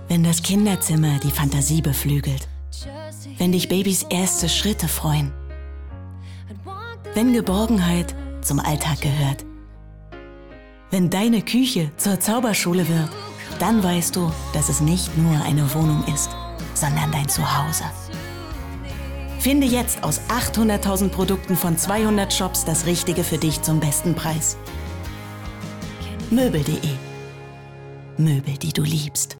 Wenn das Kinderzimmer die Fantasie beflügelt. Wenn dich Babys erste Schritte freuen. Wenn Geborgenheit zum Alltag gehört. Wenn deine Küche zur Zauberschule wird, dann weißt du, dass es nicht nur eine Wohnung ist, sondern dein Zuhause. Finde jetzt aus 800.000 Produkten von 200 Shops das Richtige für dich zum besten Preis. Möbel.de. Möbel, die du liebst.